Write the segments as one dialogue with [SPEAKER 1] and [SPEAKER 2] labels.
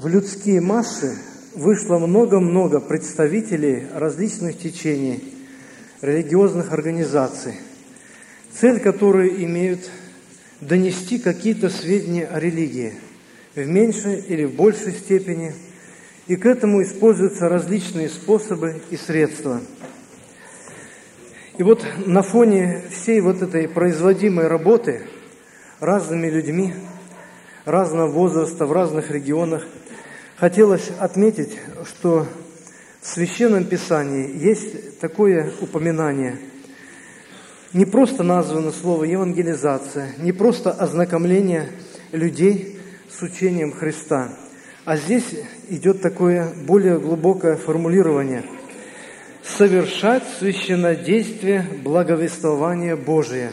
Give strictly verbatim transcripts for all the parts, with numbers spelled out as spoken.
[SPEAKER 1] в людские массы вышло много-много представителей различных течений, религиозных организаций, цель которой имеют донести какие-то сведения о религии в меньшей или в большей степени, и к этому используются различные способы и средства. И вот на фоне всей вот этой производимой работы разными людьми, разного возраста, в разных регионах, хотелось отметить, что в Священном Писании есть такое упоминание. Не просто названо слово «евангелизация», не просто ознакомление людей с учением Христа, а здесь идет такое более глубокое формулирование – совершать священнодействие благовествования Божия.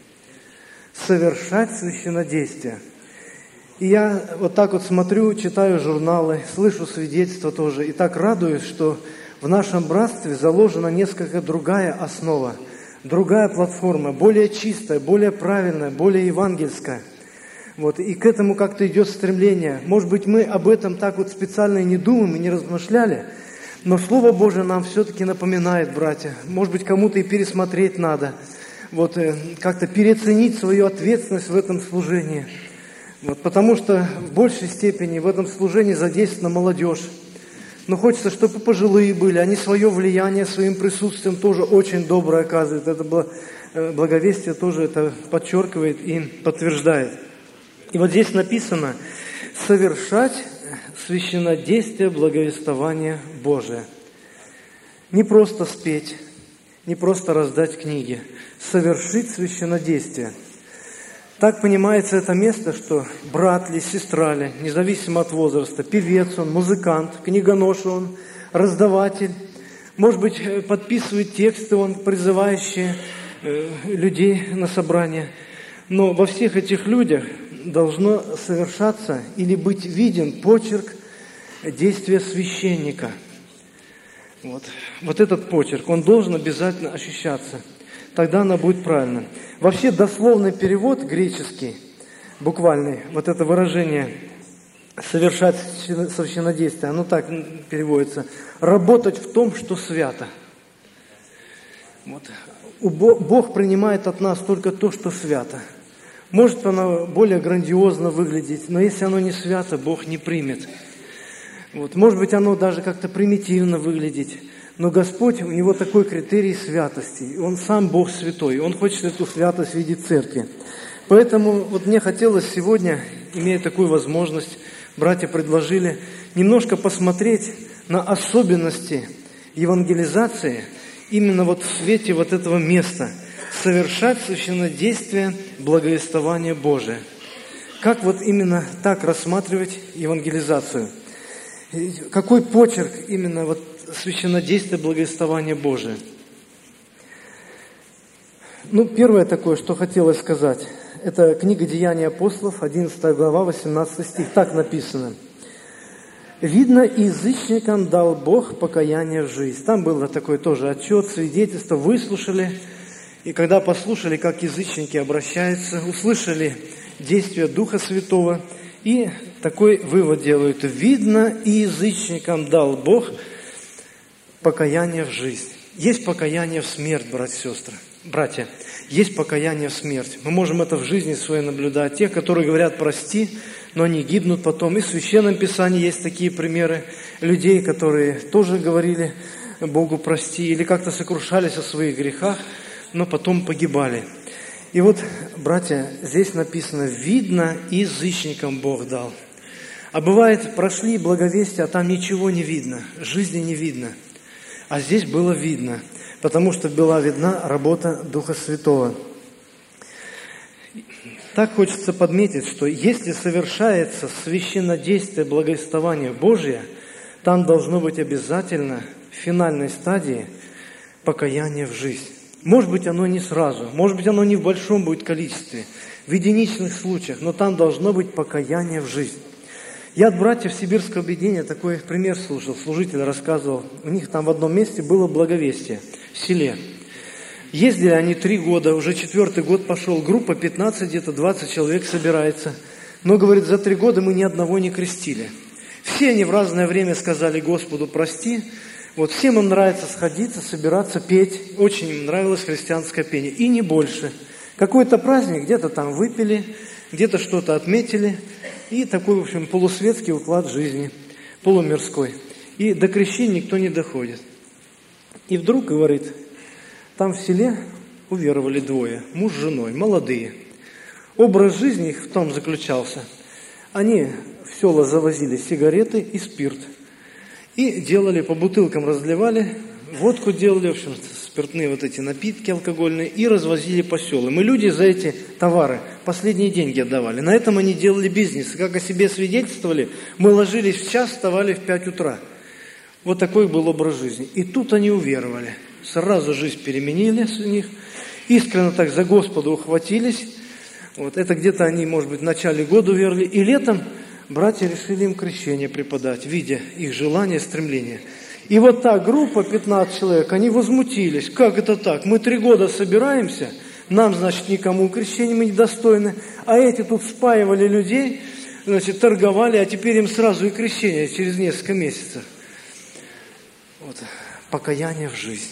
[SPEAKER 1] Совершать священнодействие. И я вот так вот смотрю, читаю журналы, слышу свидетельства тоже, и так радуюсь, что в нашем братстве заложена несколько другая основа, другая платформа, более чистая, более правильная, более евангельская. Вот, и к этому как-то идет стремление. Может быть, мы об этом так вот специально и не думаем, и не размышляли, но Слово Божие нам все-таки напоминает, братья. Может быть, кому-то и пересмотреть надо, вот, как-то переоценить свою ответственность в этом служении. Вот, потому что в большей степени в этом служении задействована молодежь. Но хочется, чтобы пожилые были. Они свое влияние, своим присутствием тоже очень доброе оказывают. Это благовестие тоже это подчеркивает и подтверждает. И вот здесь написано «совершать священнодействие благовествования Божия». Не просто спеть, не просто раздать книги, совершить священнодействие. Так понимается это место, что брат ли, сестра ли, независимо от возраста, певец он, музыкант, книгонож он, раздаватель, может быть, подписывает тексты он, призывающие людей на собрание. Но во всех этих людях должно совершаться или быть виден почерк действия священника. Вот, вот этот почерк, он должен обязательно ощущаться. Тогда она будет правильно. Вообще дословный перевод греческий, буквальный, вот это выражение «совершать священнодействие», оно так переводится: «работать в том, что свято». Вот. Бог принимает от нас только то, что свято. Может оно более грандиозно выглядеть, но если оно не свято, Бог не примет. Вот. Может быть, оно даже как-то примитивно выглядеть, но Господь, у Него такой критерий святости. И Он сам Бог святой, и Он хочет эту святость видеть в церкви. Поэтому вот мне хотелось сегодня, имея такую возможность, братья предложили немножко посмотреть на особенности евангелизации именно вот в свете вот этого места. Совершать священнодействие благовествования Божия. Как вот именно так рассматривать евангелизацию? Какой почерк именно вот священнодействия благовествования Божия? Ну, первое такое, что хотелось сказать, это книга «Деяния апостолов», одиннадцатая глава, восемнадцатый стих. Так написано: «Видно, язычникам дал Бог покаяние в жизнь». Там был такой тоже отчет, свидетельство, выслушали. И когда послушали, как язычники обращаются, услышали действия Духа Святого, и такой вывод делают: видно, и язычникам дал Бог покаяние в жизнь. Есть покаяние в смерть, братья и сестры. Братья, есть покаяние в смерть. Мы можем это в жизни своей наблюдать. Те, которые говорят «прости», но они гибнут потом. И в Священном Писании есть такие примеры людей, которые тоже говорили Богу «прости», или как-то сокрушались о своих грехах, но потом погибали. И вот, братья, здесь написано: видно, язычникам Бог дал. А бывает, прошли благовестия, а там ничего не видно, жизни не видно. А здесь было видно, потому что была видна работа Духа Святого. Так хочется подметить, что если совершается священнодействие благовествования Божия, там должно быть обязательно в финальной стадии покаяние в жизнь. Может быть, оно не сразу, может быть, оно не в большом будет количестве, в единичных случаях, но там должно быть покаяние в жизнь. Я от братьев Сибирского объединения такой пример слушал, служитель рассказывал. У них там в одном месте было благовестие в селе. Ездили они три года, уже четвертый год пошел, группа пятнадцать, где-то двадцать человек собирается. Но, говорит, за три года мы ни одного не крестили. Все они в разное время сказали Господу прости. Вот всем им нравится сходиться, собираться, петь. Очень им нравилось христианское пение. И не больше. Какой-то праздник, где-то там выпили, где-то что-то отметили. И такой, в общем, полусветский уклад жизни, полумирской. И до крещения никто не доходит. И вдруг, говорит, там в селе уверовали двое, муж с женой, молодые. Образ жизни их в том заключался. Они в села завозили сигареты и спирт. И делали, по бутылкам разливали, водку делали, в общем, спиртные вот эти напитки алкогольные, и развозили по селам. И люди за эти товары последние деньги отдавали. На этом они делали бизнес. И как о себе свидетельствовали, мы ложились в час, вставали в пять утра. Вот такой был образ жизни. И тут они уверовали. Сразу жизнь переменили у них. Искренне так за Господа ухватились. Вот это где-то они, может быть, в начале года уверовали. И летом братья решили им крещение преподать, видя их желание, стремление. И вот та группа, пятнадцать человек, они возмутились. Как это так? Мы три года собираемся, нам, значит, никому крещения мы недостойны, а эти тут спаивали людей, значит, торговали, а теперь им сразу и крещение через несколько месяцев. Вот. Покаяние в жизни.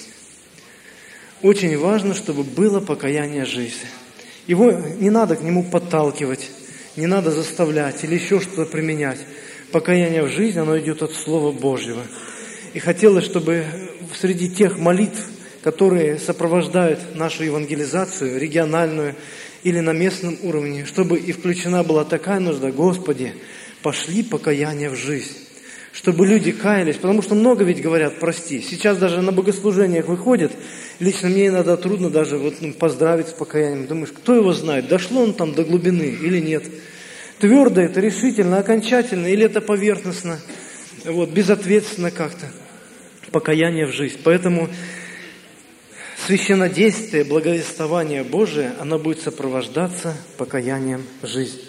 [SPEAKER 1] Очень важно, чтобы было покаяние в жизни. Его не надо к нему подталкивать, не надо заставлять или еще что-то применять. Покаяние в жизни, оно идет от Слова Божьего. И хотелось, чтобы среди тех молитв, которые сопровождают нашу евангелизацию, региональную или на местном уровне, чтобы и включена была такая нужда: Господи, пошли покаяние в жизнь. Чтобы люди каялись, потому что много ведь говорят прости. Сейчас даже на богослужениях выходят, лично мне иногда трудно даже вот, ну, поздравить с покаянием. Думаешь, кто его знает, дошло он там до глубины или нет. Твердо это, решительно, окончательно, или это поверхностно, вот, безответственно как-то. Покаяние в жизнь. Поэтому священнодействие, благовествование Божие, оно будет сопровождаться покаянием в жизнь.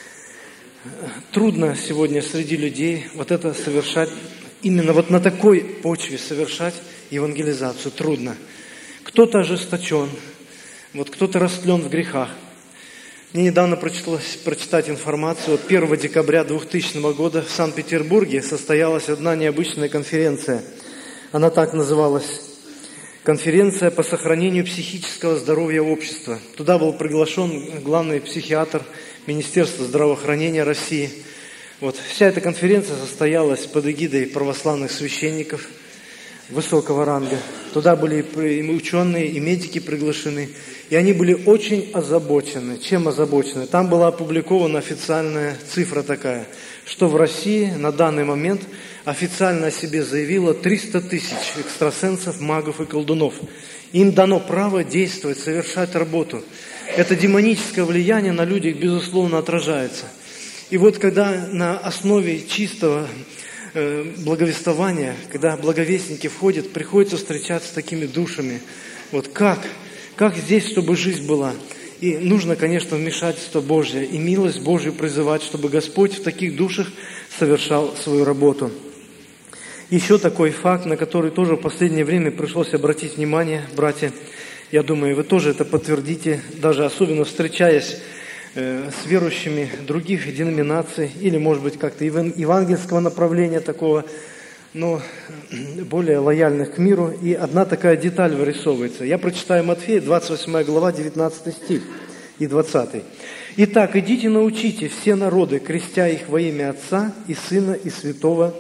[SPEAKER 1] Трудно сегодня среди людей вот это совершать, именно вот на такой почве совершать евангелизацию. Трудно. Кто-то ожесточен, вот кто-то растлен в грехах. Мне недавно пришлось прочитать информацию. Вот первого декабря двухтысячного года в Санкт-Петербурге состоялась одна необычная конференция. Она так называлась: «Конференция по сохранению психического здоровья общества». Туда был приглашен главный психиатр Министерства здравоохранения России. Вот. Вся эта конференция состоялась под эгидой православных священников высокого ранга. Туда были и ученые, и медики приглашены. И они были очень озабочены. Чем озабочены? Там была опубликована официальная цифра такая, что в России на данный момент официально о себе заявило триста тысяч экстрасенсов, магов и колдунов. Им дано право действовать, совершать работу. Это демоническое влияние на людях, безусловно, отражается. И вот когда на основе чистого э, благовествования, когда благовестники входят, приходится встречаться с такими душами. Вот как? Как здесь, чтобы жизнь была? И нужно, конечно, вмешательство Божье и милость Божью призывать, чтобы Господь в таких душах совершал свою работу. Еще такой факт, на который тоже в последнее время пришлось обратить внимание, братья. Я думаю, вы тоже это подтвердите, даже особенно встречаясь э, с верующими других деноминаций или, может быть, как-то евангельского направления такого, но более лояльных к миру. И одна такая деталь вырисовывается. Я прочитаю Матфея, двадцать восьмая глава, девятнадцатый стих и двадцатый. «Итак, идите научите все народы, крестя их во имя Отца и Сына и Святого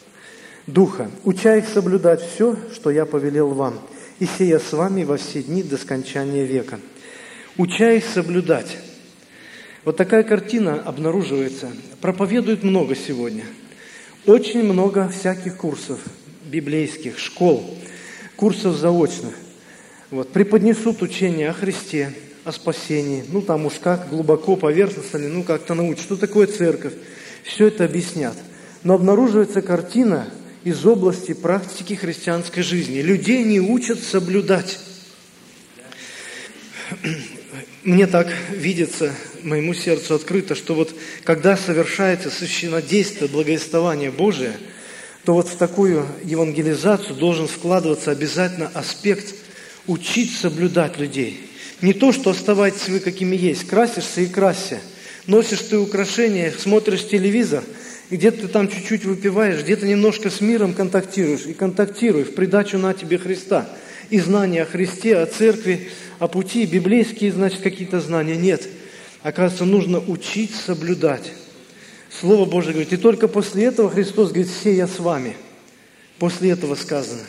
[SPEAKER 1] Духа, уча их соблюдать все, что я повелел вам, и сея с вами во все дни до скончания века». Уча их соблюдать. Вот такая картина обнаруживается. Проповедуют много сегодня. Очень много всяких курсов библейских, школ, курсов заочных. Вот, преподнесут учение о Христе, о спасении. Ну, там уж как, глубоко, поверхностно ли, ну, как-то научат. Что такое церковь? Все это объяснят. Но обнаруживается картина из области практики христианской жизни. Людей не учат соблюдать. Мне так видится, моему сердцу открыто, что вот когда совершается священнодействие, благовествование Божие, то вот в такую евангелизацию должен вкладываться обязательно аспект учить соблюдать людей. Не то, что оставайтесь вы какими есть, красишься и красься, носишь ты украшения, смотришь телевизор где-то ты там чуть-чуть выпиваешь, где-то немножко с миром контактируешь, и контактируй, в придачу на тебе Христа. И знания о Христе, о церкви, о пути, библейские, значит, какие-то знания. Нет. Оказывается, нужно учить соблюдать. Слово Божие говорит, и только после этого Христос говорит, все я с вами. После этого сказано.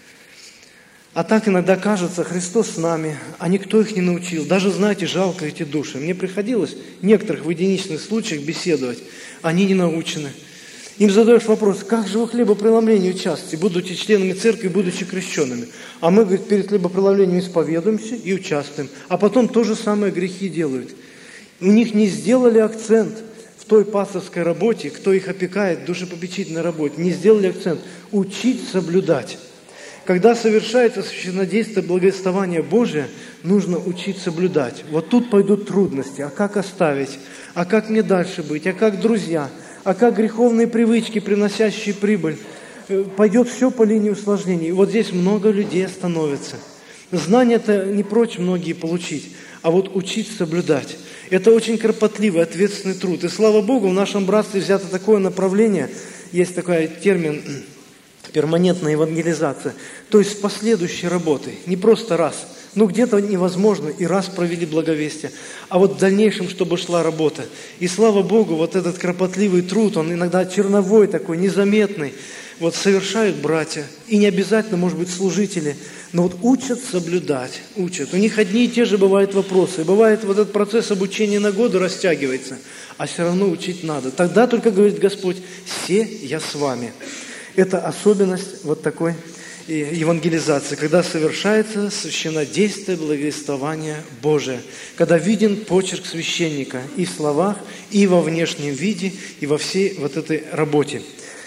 [SPEAKER 1] А так иногда кажется, Христос с нами, а никто их не научил. Даже, знаете, жалко эти души. Мне приходилось в некоторых в единичных случаях беседовать. Они не научены. Им задаешь вопрос, как же вы хлебопреломлению участвуете, будучи членами церкви, будучи крещенными? А мы, говорит, перед хлебопреломлением исповедуемся и участвуем. А потом то же самое грехи делают. У них не сделали акцент в той пасторской работе, кто их опекает, в душепопечительной работе. Не сделали акцент. Учить соблюдать. Когда совершается священнодействие благовествования Божия, нужно учить соблюдать. Вот тут пойдут трудности. А как оставить? А как мне дальше быть? А как друзья? А как греховные привычки, приносящие прибыль? Пойдет все по линии усложнений. И вот здесь много людей остановится. Знания-то не прочь многие получить, а вот учить соблюдать. Это очень кропотливый, ответственный труд. И слава Богу, в нашем братстве взято такое направление, есть такой термин перманентная евангелизация, то есть с последующей работой, не просто раз. Ну, где-то невозможно, и раз провели благовестие, а вот в дальнейшем, чтобы шла работа. И слава Богу, вот этот кропотливый труд, он иногда черновой такой, незаметный, вот совершают братья, и не обязательно, может быть, служители, но вот учат соблюдать, учат. У них одни и те же бывают вопросы, и бывает вот этот процесс обучения на годы растягивается, а все равно учить надо. Тогда только говорит Господь, «Се я с вами». Это особенность вот такой евангелизации, когда совершается священнодействие благовествования Божия, когда виден почерк священника и в словах, и во внешнем виде, и во всей вот этой работе.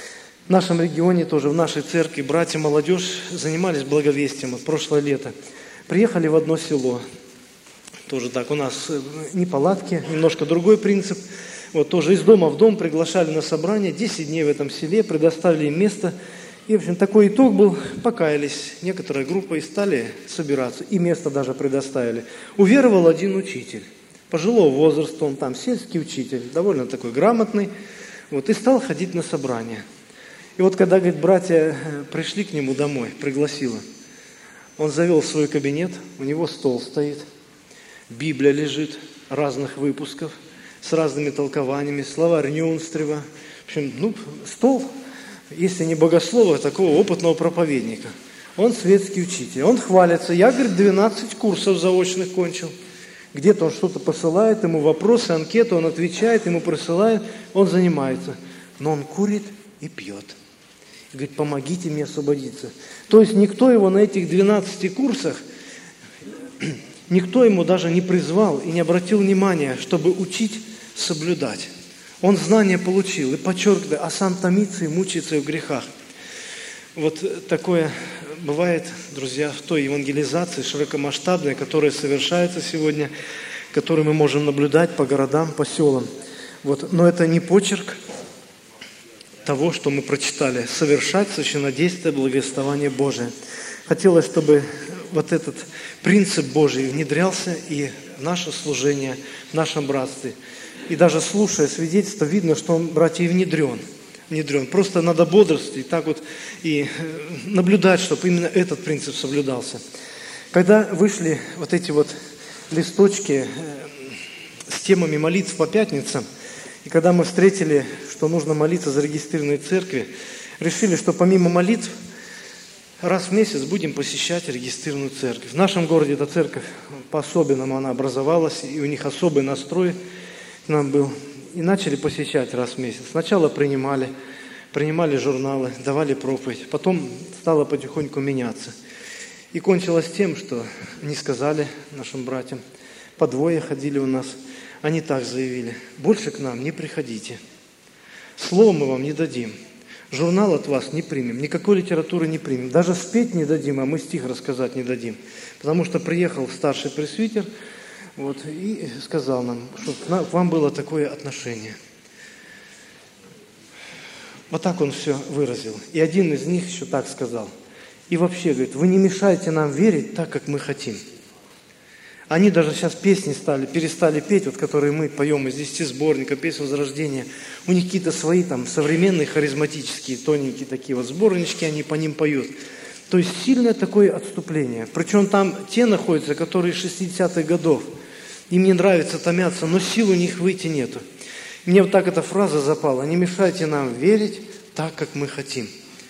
[SPEAKER 1] В нашем регионе тоже, в нашей церкви, братья, молодежь занимались благовестием вот прошлое лето. Приехали в одно село, тоже так, у нас не палатки, немножко другой принцип. Вот тоже из дома в дом приглашали на собрание, десять дней в этом селе, предоставили им место. И, в общем, такой итог был, покаялись некоторая группа и стали собираться, и место даже предоставили. Уверовал один учитель, пожилого возраста, он там сельский учитель, довольно такой грамотный, вот, и стал ходить на собрание. И вот когда, говорит, братья пришли к нему домой, пригласила, он завел свой кабинет, у него стол стоит, Библия лежит разных выпусков, с разными толкованиями, словарь Нюнстрева. В общем, ну, стол, если не богослова, такого опытного проповедника. Он светский учитель, он хвалится. Я, говорит, двенадцать курсов заочных кончил. Где-то он что-то посылает, ему вопросы, анкету, он отвечает, ему присылает, он занимается. Но он курит и пьет. И говорит, помогите мне освободиться. То есть никто его на этих двенадцати курсах, никто ему даже не призвал и не обратил внимания, чтобы учить соблюдать. Он знания получил и подчеркивает, а сам томится и мучается в грехах. Вот такое бывает, друзья, в той евангелизации широкомасштабной, которая совершается сегодня, которую мы можем наблюдать по городам, по селам. Вот. Но это не почерк того, что мы прочитали. Совершать священнодействие благовествования Божия. Хотелось, чтобы вот этот принцип Божий внедрялся и в наше служение, в нашем братстве. И даже слушая свидетельство, видно, что он, братья, и внедрен. внедрен. Просто надо бодрствовать, так вот и наблюдать, чтобы именно этот принцип соблюдался. Когда вышли вот эти вот листочки с темами молитв по пятницам, и когда мы встретили, что нужно молиться за регистрированные церкви, решили, что помимо молитв, раз в месяц будем посещать регистрированную церковь. В нашем городе эта церковь по-особенному она образовалась, и у них особый настрой нам был. И начали посещать раз в месяц. Сначала принимали, принимали журналы, давали проповедь. Потом стало потихоньку меняться. И кончилось тем, что не сказали нашим братьям. По двое ходили у нас. Они так заявили. Больше к нам не приходите. Слово мы вам не дадим. Журнал от вас не примем. Никакой литературы не примем. Даже спеть не дадим, а мы стих рассказать не дадим. Потому что приехал старший пресвитер, вот, и сказал нам, что к вам было такое отношение. Вот так он все выразил. И один из них еще так сказал. И вообще, говорит, вы не мешайте нам верить так, как мы хотим. Они даже сейчас песни стали, перестали петь, вот которые мы поем из десяти сборника, песен Возрождения. У них какие-то свои там современные, харизматические, тоненькие такие вот сборнички, они по ним поют. То есть сильное такое отступление. Причем там те находятся, которые шестидесятых годов. Им не нравится, томятся, но сил у них выйти нету. Мне вот так эта фраза запала. Не мешайте нам верить так, как мы хотим.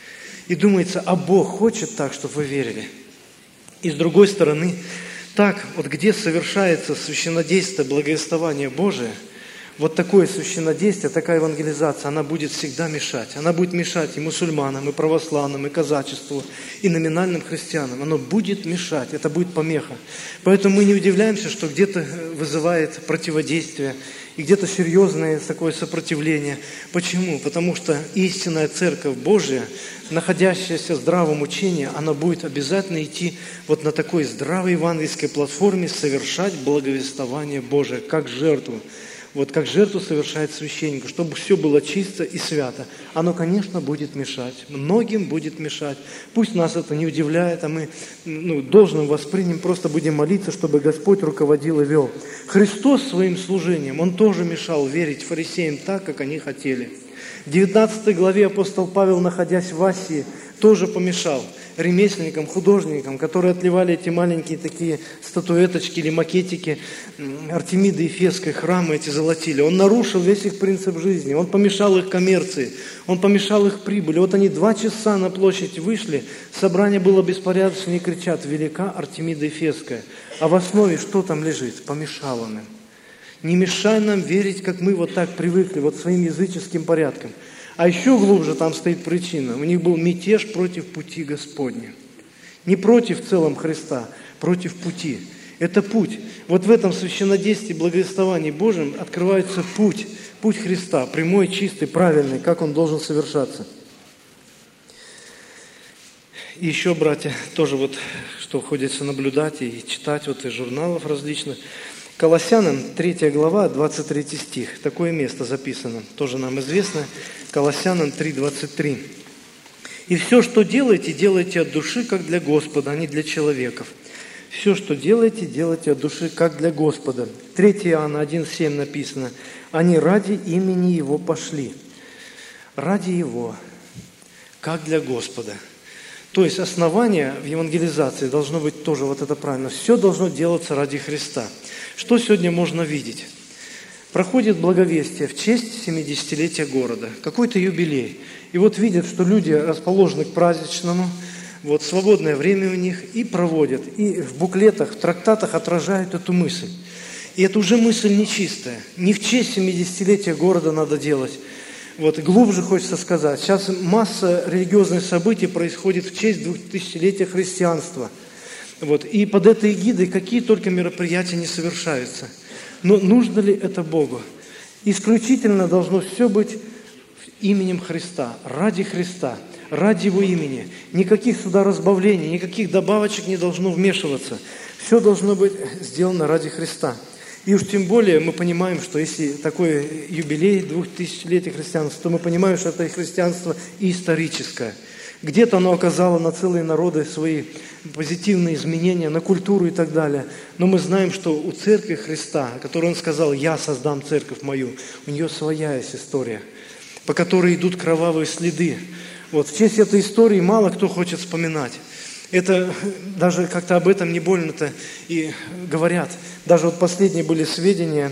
[SPEAKER 1] И думается, а Бог хочет так, чтобы вы верили. И с другой стороны, так, вот где совершается священнодействие, благовествование Божие, вот такое священнодействие, такая евангелизация, она будет всегда мешать. Она будет мешать и мусульманам, и православным, и казачеству, и номинальным христианам. Оно будет мешать, это будет помеха. Поэтому мы не удивляемся, что где-то вызывает противодействие, и где-то серьезное такое сопротивление. Почему? Потому что истинная Церковь Божия, находящаяся в здравом учении, она будет обязательно идти вот на такой здравой евангельской платформе, совершать благовествование Божие, как жертву. Вот как жертву совершает священник, чтобы все было чисто и свято. Оно, конечно, будет мешать. Многим будет мешать. Пусть нас это не удивляет, а мы ну, должным воспримем, просто будем молиться, чтобы Господь руководил и вел. Христос своим служением, Он тоже мешал верить фарисеям так, как они хотели. В девятнадцатой главе апостол Павел, находясь в Асии, тоже помешал ремесленникам, художникам, которые отливали эти маленькие такие статуэточки или макетики Артемиды Ефесской, храмы эти золотили. Он нарушил весь их принцип жизни, он помешал их коммерции, он помешал их прибыли. Вот они два часа на площадь вышли, собрание было беспорядочно и кричат: «Велика Артемида Ефесская». А в основе что там лежит? Помешал он им. Не мешай нам верить, как мы вот так привыкли, вот своим языческим порядком. А еще глубже там стоит причина. У них был мятеж против пути Господня. Не против в целом Христа, против пути. Это путь. Вот в этом священнодействии, благовествовании Божьем открывается путь. Путь Христа, прямой, чистый, правильный, как он должен совершаться. И еще, братья, тоже вот, что ходится наблюдать и читать вот из журналов различных. Колоссянам, третья глава, двадцать третий стих. Такое место записано, тоже нам известно. Колоссянам три, двадцать три. «И все, что делаете, делайте от души, как для Господа, а не для человеков. Все, что делаете, делайте от души, как для Господа». третье Иоанна один, семь написано. «Они ради имени Его пошли». Ради Его, как для Господа. То есть основание в евангелизации должно быть тоже вот это правильно. Все должно делаться ради Христа. Что сегодня можно видеть? Проходит благовестие в честь семидесятилетия города, какой-то юбилей. И вот видят, что люди расположены к праздничному, вот свободное время у них, и проводят. И в буклетах, в трактатах отражают эту мысль. И это уже мысль нечистая. Не в честь семидесятилетия города надо делать. Вот, глубже хочется сказать. Сейчас масса религиозных событий происходит в честь двухтысячелетия христианства. Вот, и под этой эгидой какие только мероприятия не совершаются. Но нужно ли это Богу? Исключительно должно все быть именем Христа, ради Христа, ради Его имени. Никаких сюда разбавлений, никаких добавочек не должно вмешиваться. Все должно быть сделано ради Христа. И уж тем более мы понимаем, что если такой юбилей двухтысячелетия христианства, то мы понимаем, что это христианство и историческое. Где-то оно оказало на целые народы свои позитивные изменения, на культуру и так далее. Но мы знаем, что у Церкви Христа, о которой Он сказал: «Я создам церковь мою», у нее своя есть история, по которой идут кровавые следы. Вот, в честь этой истории мало кто хочет вспоминать. Это даже как-то об этом не больно-то и говорят. Даже вот последние были сведения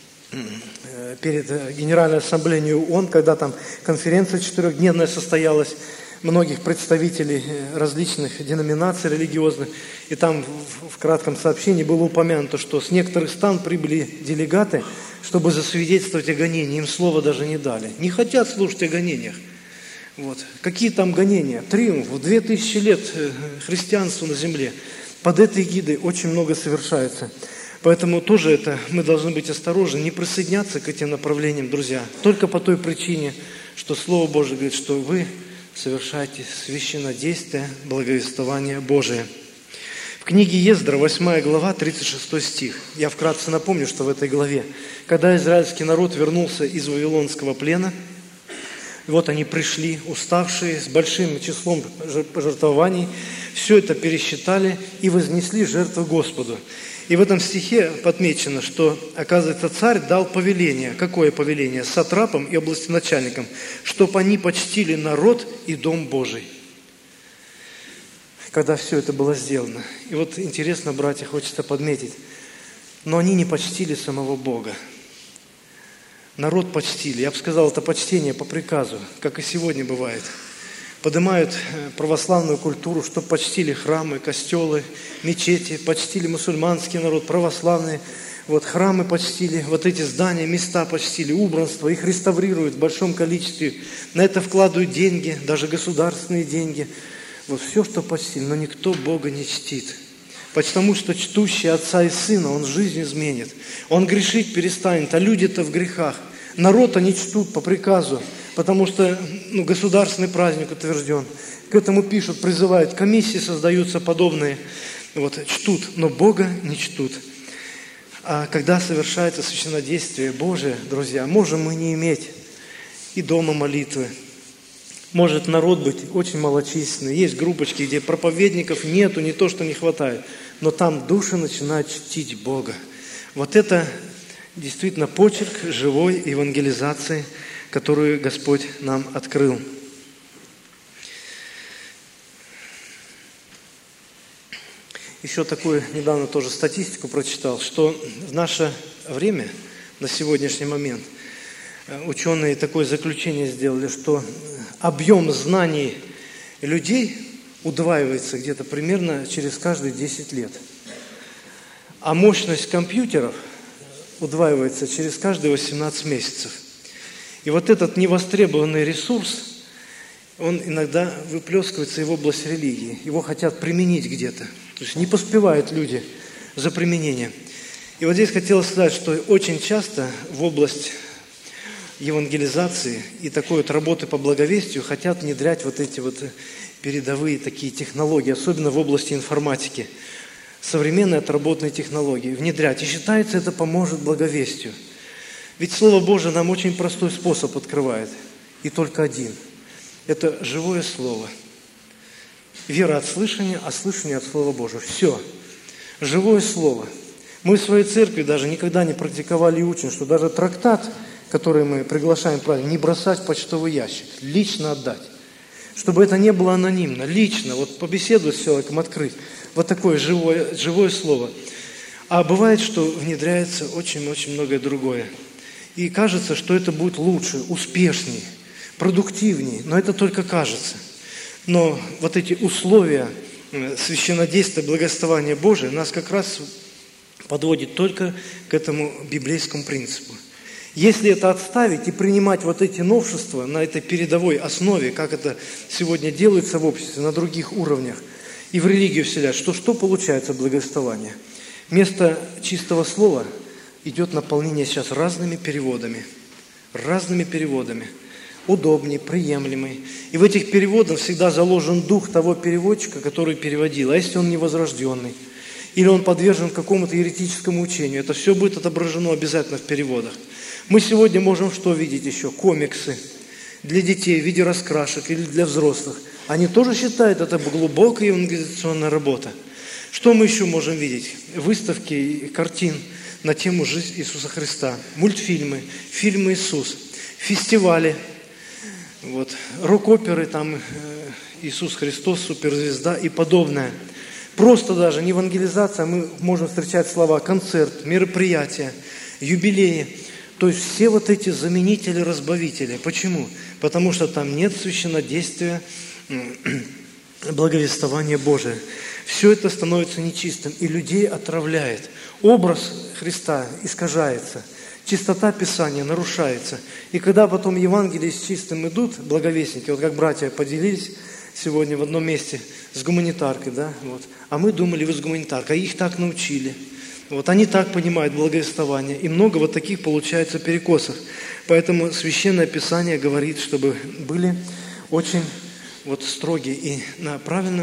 [SPEAKER 1] перед Генеральной Ассамблеей ООН, когда там конференция четырехдневная состоялась, многих представителей различных деноминаций религиозных. И там в кратком сообщении было упомянуто, что с некоторых стран прибыли делегаты, чтобы засвидетельствовать о гонении. Им слова даже не дали. Не хотят слушать о гонениях. Вот. Какие там гонения? Триумф, две тысячи лет христианства на земле. Под этой эгидой очень много совершается. Поэтому тоже это мы должны быть осторожны, не присоединяться к этим направлениям, друзья. Только по той причине, что Слово Божие говорит, что вы совершаете священнодействие, благовествование Божие. В книге Ездра, восьмая глава, тридцать шестой стих. Я вкратце напомню, что в этой главе, когда израильский народ вернулся из Вавилонского плена, И вот они пришли, уставшие, с большим числом пожертвований, все это пересчитали и вознесли жертву Господу. И в этом стихе подмечено, что, оказывается, царь дал повеление. Какое повеление? Сатрапам и областеначальникам, чтобы они почтили народ и дом Божий. Когда все это было сделано. И вот интересно, братья, хочется подметить, но они не почтили самого Бога. Народ почтили. Я бы сказал, это почтение по приказу, как и сегодня бывает. Поднимают православную культуру, чтобы почтили храмы, костелы, мечети, почтили мусульманский народ, православные. Вот храмы почтили, вот эти здания, места почтили, убранство, их реставрируют в большом количестве. На это вкладывают деньги, даже государственные деньги. Вот все, что почтили, но никто Бога не чтит. Потому что чтущий Отца и Сына, он жизнь изменит. Он грешить перестанет, а люди-то в грехах. Народ они чтут по приказу, потому что ну, государственный праздник утвержден. К этому пишут, призывают, комиссии создаются подобные. Вот, чтут, но Бога не чтут. А когда совершается священнодействие Божие, друзья, можем мы не иметь и дома молитвы. Может народ быть очень малочисленный. Есть группочки, где проповедников нету, не то, что не хватает. Но там души начинают чтить Бога. Вот это действительно почерк живой евангелизации, которую Господь нам открыл. Еще такую недавно тоже статистику прочитал, что в наше время, на сегодняшний момент, ученые такое заключение сделали, что объем знаний людей удваивается где-то примерно через каждые десять лет. А мощность компьютеров удваивается через каждые восемнадцать месяцев. И вот этот невостребованный ресурс, он иногда выплескивается и в область религии. Его хотят применить где-то. То есть не поспевают люди за применением. И вот здесь хотелось сказать, что очень часто в область евангелизации и такой вот работы по благовестию хотят внедрять вот эти вот передовые такие технологии, особенно в области информатики. Современные отработанные технологии внедрять. И считается, это поможет благовестию. Ведь Слово Божие нам очень простой способ открывает. И только один. Это живое Слово. Вера от слышания, а слышание от Слова Божьего. Все. Живое Слово. Мы в своей церкви даже никогда не практиковали и учим, что даже трактат, который мы приглашаем правильно, не бросать в почтовый ящик, лично отдать. Чтобы это не было анонимно, лично, вот побеседовать с человеком, открыть. Вот такое живое, живое слово. А бывает, что внедряется очень-очень многое другое. И кажется, что это будет лучше, успешнее, продуктивнее. Но это только кажется. Но вот эти условия священнодействия, благословения Божия нас как раз подводит только к этому библейскому принципу. Если это отставить и принимать вот эти новшества на этой передовой основе, как это сегодня делается в обществе, на других уровнях, и в религию вселять, что что получается благовествование? Вместо чистого слова идет наполнение сейчас разными переводами. Разными переводами. Удобный, приемлемый. И в этих переводах всегда заложен дух того переводчика, который переводил. А если он невозрожденный? Или он подвержен какому-то еретическому учению? Это все будет отображено обязательно в переводах. Мы сегодня можем что видеть еще? Комиксы для детей в виде раскрашек или для взрослых. Они тоже считают, это глубокая евангелизационная работа. Что мы еще можем видеть? Выставки картин на тему жизни Иисуса Христа. Мультфильмы, фильмы Иисус, фестивали, вот, рок-оперы, там Иисус Христос, суперзвезда и подобное. Просто даже не евангелизация, мы можем встречать слова концерт, мероприятия, юбилеи. То есть все вот эти заменители, разбавители. Почему? Потому что там нет священнодействия, благовествования Божия. Все это становится нечистым и людей отравляет. Образ Христа искажается. Чистота Писания нарушается. И когда потом Евангелие с чистым идут, благовестники, вот как братья поделились сегодня в одном месте с гуманитаркой, да, вот. А мы думали, вы с гуманитаркой, а их так научили. Вот они так понимают благовествование. И много вот таких получается перекосов. Поэтому Священное Писание говорит, чтобы были очень вот строгие и на правильном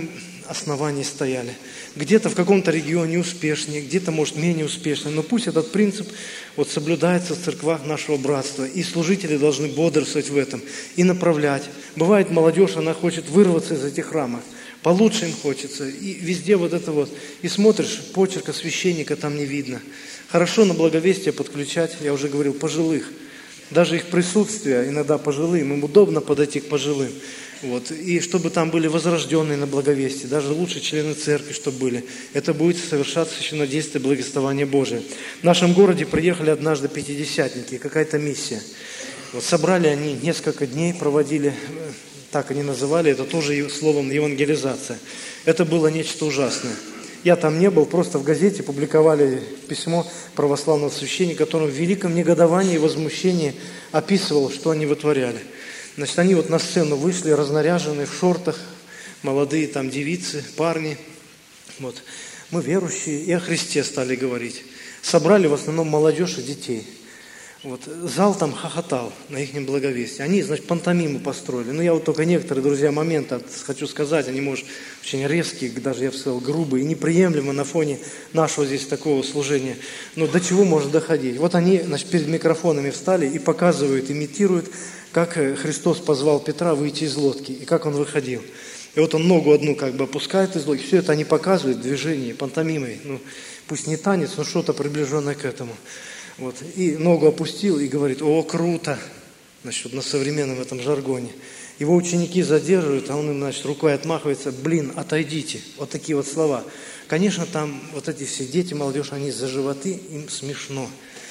[SPEAKER 1] основании стояли. Где-то в каком-то регионе успешнее, где-то, может, менее успешно. Но пусть этот принцип вот соблюдается в церквах нашего братства. И служители должны бодрствовать в этом и направлять. Бывает, молодежь, она хочет вырваться из этих рамок. Получше им хочется. И везде вот это вот. И смотришь, почерка священника там не видно. Хорошо на благовестие подключать, я уже говорил, пожилых. Даже их присутствие, иногда пожилым, им удобно подойти к пожилым. Вот. И чтобы там были возрожденные на благовестии, даже лучше члены церкви, чтобы были. Это будет совершаться священнодействие благословения Божие. В нашем городе приехали однажды пятидесятники, какая-то миссия. Вот собрали они, несколько дней проводили, так они называли, это тоже словом евангелизация. Это было нечто ужасное. Я там не был, просто в газете публиковали письмо православного священника, который в великом негодовании и возмущении описывал, что они вытворяли. Значит, они вот на сцену вышли, разнаряженные, в шортах, молодые там девицы, парни. Вот. Мы верующие и о Христе стали говорить. Собрали в основном молодежь и детей. Вот. Зал там хохотал на их благовестии. Они, значит, пантомиму построили. Ну, я вот только некоторые, друзья, моменты хочу сказать. Они, может, очень резкие, даже, я бы сказал, грубые и неприемлемы на фоне нашего здесь такого служения. Но до чего может доходить? Вот они, значит, перед микрофонами встали и показывают, имитируют, как Христос позвал Петра выйти из лодки, и как он выходил. И вот он ногу одну как бы опускает из лодки, все это они показывают в движении, пантомимой. Ну, пусть не танец, но что-то приближенное к этому. Вот. И ногу опустил и говорит: о, круто! Значит, на современном этом жаргоне. Его ученики задерживают, а он им, значит, рукой отмахивается: блин, отойдите. Вот такие вот слова. Конечно, там вот эти все дети, молодежь, они за животы, им смешно.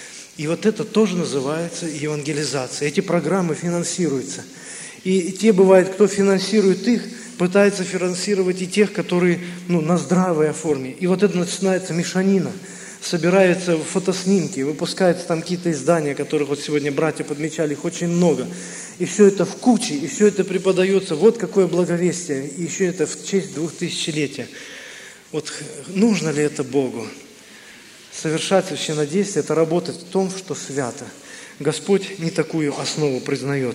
[SPEAKER 1] И вот это тоже называется евангелизация. Эти программы финансируются. И те, бывает, кто финансирует их, пытается финансировать и тех, которые, ну, на здравой форме. И вот это начинается мешанина. Собираются фотоснимки, выпускаются там какие-то издания, которых вот сегодня братья подмечали, их очень много. И все это в куче, и все это преподается. Вот какое благовестие. И еще это в честь двухтысячелетия. Вот нужно ли это Богу? Совершать священнодействие – это работать в том, что свято. Господь не такую основу признает.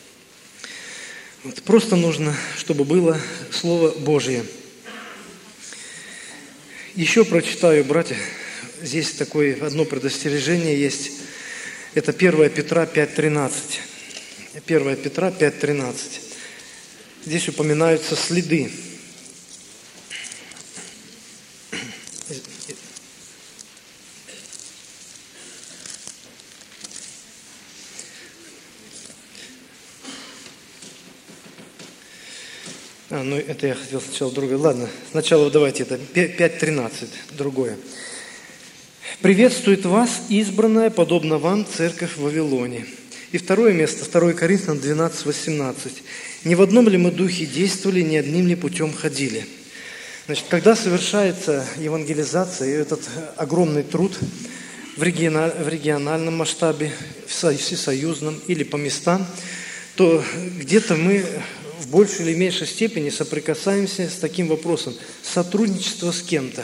[SPEAKER 1] Вот просто нужно, чтобы было Слово Божие. Еще прочитаю, братья, здесь такое одно предостережение есть. Это первое Петра пять тринадцать. первое Петра пять тринадцать. Здесь упоминаются следы. А, ну это я хотел сначала другое. Ладно, сначала давайте это пять тринадцать, другое. «Приветствует вас избранная, подобно вам, церковь в Вавилоне». И второе место, второе Коринфянам двенадцать восемнадцать. «Не в одном ли мы духе действовали, не одним ли путем ходили?» Значит, когда совершается евангелизация, этот огромный труд в региональном масштабе, всесоюзном или по местам, то где-то мы в большей или меньшей степени соприкасаемся с таким вопросом – сотрудничество с кем-то.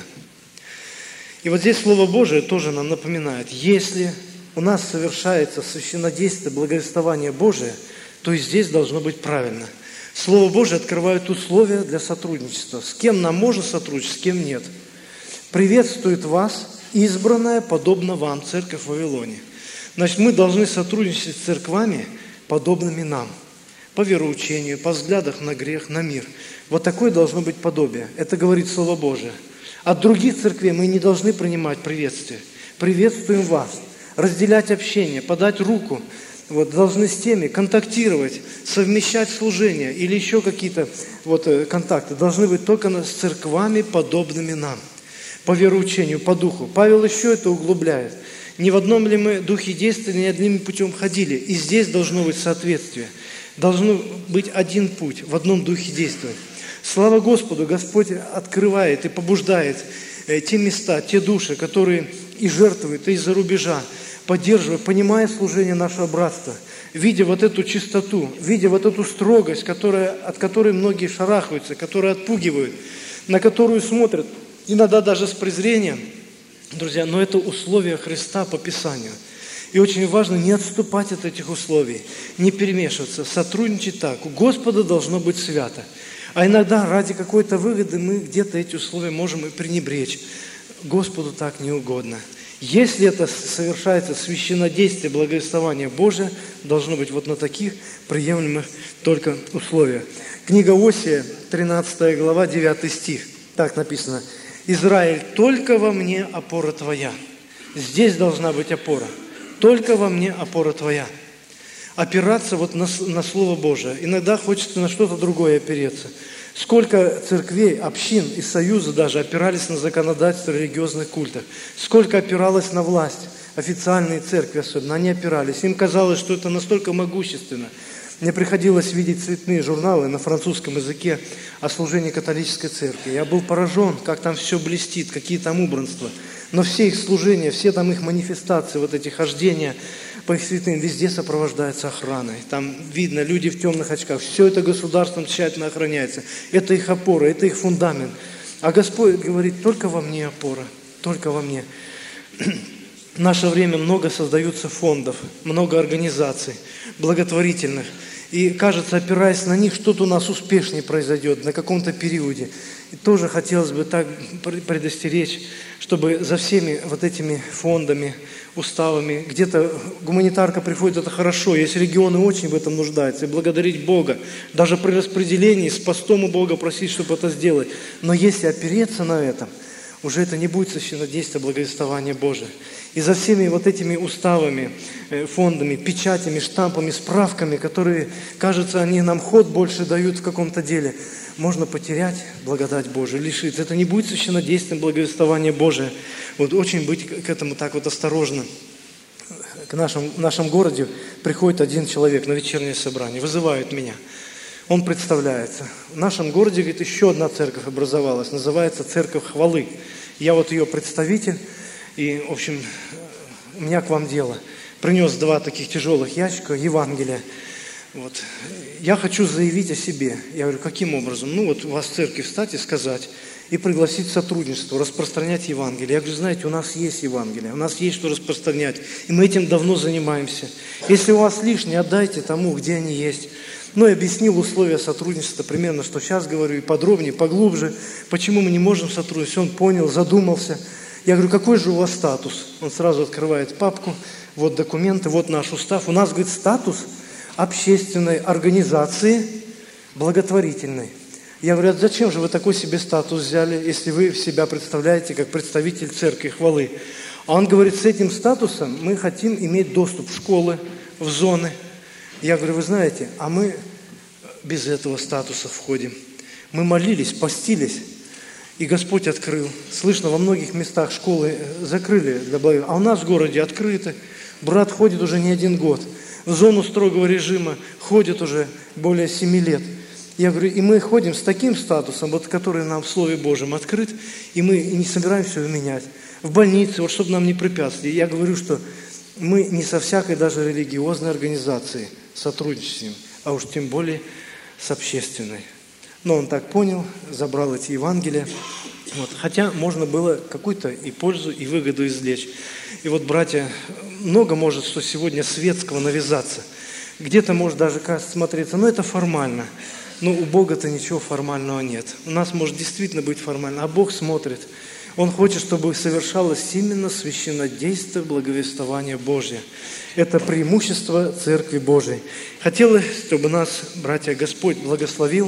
[SPEAKER 1] И вот здесь Слово Божие тоже нам напоминает, если у нас совершается священнодействие, благовествование Божие, то и здесь должно быть правильно. Слово Божие открывает условия для сотрудничества. С кем нам можно сотрудничать, с кем нет. «Приветствует вас избранная, подобно вам, церковь в Вавилоне». Значит, мы должны сотрудничать с церквами, подобными нам. По вероучению, по взглядах на грех, на мир. Вот такое должно быть подобие. Это говорит Слово Божие. От других церквей мы не должны принимать приветствие. Приветствуем вас. Разделять общение, подать руку. Вот, должны с теми контактировать, совмещать служения или еще какие-то вот, контакты. Должны быть только с церквами, подобными нам. По вероучению, по духу. Павел еще это углубляет. Не в одном ли мы духе действовали, не одним путем ходили. И здесь должно быть соответствие. Должно быть один путь, в одном духе действовать. Слава Господу, Господь открывает и побуждает те места, те души, которые и жертвуют, и из-за рубежа, поддерживая, понимая служение нашего братства, видя вот эту чистоту, видя вот эту строгость, которая, от которой многие шарахаются, которые отпугивают, на которую смотрят, иногда даже с презрением. Друзья, но это условия Христа по Писанию. И очень важно не отступать от этих условий, не перемешиваться, сотрудничать так. У Господа должно быть свято. А иногда ради какой-то выгоды мы где-то эти условия можем и пренебречь. Господу так не угодно. Если это совершается священнодействие, благовествование Божие, должно быть вот на таких приемлемых только условиях. Книга Осия, тринадцатая глава, девятый стих. Так написано. «Израиль, только во мне опора твоя». Здесь должна быть опора. Только во мне опора твоя. Опираться вот на, на Слово Божие. Иногда хочется на что-то другое опереться. Сколько церквей, общин и союза даже опирались на законодательство в религиозных культах. Сколько опиралось на власть. Официальные церкви особенно, они опирались. Им казалось, что это настолько могущественно. Мне приходилось видеть цветные журналы на французском языке о служении католической церкви. Я был поражен, как там все блестит, какие там убранства. Но все их служения, все там их манифестации, вот эти хождения по их святым, везде сопровождаются охраной. Там видно, люди в темных очках. Все это государством тщательно охраняется. Это их опора, это их фундамент. А Господь говорит, только во мне опора, только во мне. В наше время много создаются фондов, много организаций благотворительных. И кажется, опираясь на них, что-то у нас успешнее произойдет на каком-то периоде. И тоже хотелось бы так предостеречь, чтобы за всеми вот этими фондами, уставами, где-то гуманитарка приходит, это хорошо, есть регионы очень в этом нуждаются, и благодарить Бога, даже при распределении с постом у Бога просить, чтобы это сделать. Но если опереться на этом, уже это не будет священнодействие благовествования Божия. И за всеми вот этими уставами, фондами, печатями, штампами, справками, которые, кажется, они нам ход больше дают в каком-то деле, можно потерять благодать Божию, лишиться. Это не будет священнодействием благовествования Божия. Вот очень быть к этому так вот осторожно. К нашему, в нашем городе приходит один человек на вечернее собрание, вызывает меня. Он представляется. В нашем городе, говорит, еще одна церковь образовалась, называется Церковь Хвалы. Я вот ее представитель, и, в общем, у меня к вам дело. Принес два таких тяжелых ящика Евангелия. Вот. Я хочу заявить о себе. Я говорю, каким образом? Ну вот у вас в церкви встать и сказать, и пригласить сотрудничество, распространять Евангелие. Я говорю, знаете, у нас есть Евангелие, у нас есть что распространять, и мы этим давно занимаемся. Если у вас лишнее, отдайте тому, где они есть. Ну и объяснил условия сотрудничества, примерно, что сейчас говорю, и подробнее, поглубже, почему мы не можем сотрудничать. Он понял, задумался. Я говорю, какой же у вас статус? Он сразу открывает папку, вот документы, вот наш устав. У нас, говорит, статус общественной организации благотворительной. Я говорю, а зачем же вы такой себе статус взяли, если вы себя представляете как представитель Церкви Хвалы? А он говорит, с этим статусом мы хотим иметь доступ в школы, в зоны. Я говорю, вы знаете, а мы без этого статуса входим. Мы молились, постились, и Господь открыл. Слышно, во многих местах школы закрыли для благовестия, а у нас в городе открыты. Брат ходит уже не один год. В зону строгого режима ходит уже более семи лет. Я говорю, и мы ходим с таким статусом, вот, который нам в Слове Божьем открыт, и мы не собираемся его менять. В больнице, вот, чтобы нам не препятствовали. Я говорю, что мы не со всякой даже религиозной организацией сотрудничаем, а уж тем более с общественной. Но он так понял, забрал эти Евангелия. Вот. Хотя можно было какую-то и пользу, и выгоду извлечь. И вот, братья, много может, что сегодня светского навязаться. Где-то может даже кажется смотреться, но это формально. Но у Бога-то ничего формального нет. У нас может действительно быть формально, а Бог смотрит. Он хочет, чтобы совершалось именно священнодействие благовествования Божия. Это преимущество Церкви Божией. Хотелось, чтобы нас, братья, Господь благословил,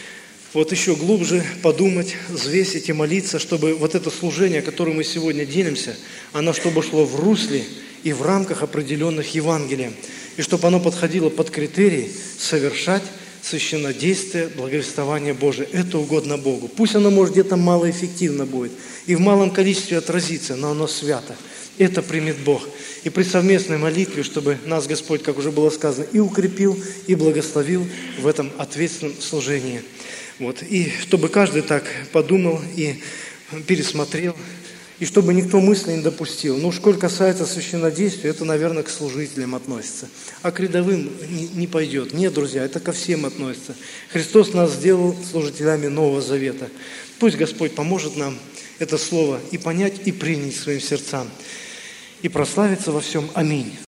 [SPEAKER 1] вот еще глубже подумать, взвесить и молиться, чтобы вот это служение, которым мы сегодня делимся, оно чтобы шло в русле и в рамках определенных Евангелия. И чтобы оно подходило под критерии совершать священнодействие, благовествование Божие. Это угодно Богу. Пусть оно, может, где-то малоэффективно будет и в малом количестве отразится, но оно свято. Это примет Бог. И при совместной молитве, чтобы нас Господь, как уже было сказано, и укрепил, и благословил в этом ответственном служении. Вот. И чтобы каждый так подумал и пересмотрел, и чтобы никто мысли не допустил. Ну, что касается священнодействия, это, наверное, к служителям относится. А к рядовым не, не пойдет. Нет, друзья, это ко всем относится. Христос нас сделал служителями Нового Завета. Пусть Господь поможет нам это слово и понять, и принять своим сердцам. И прославиться во всем. Аминь.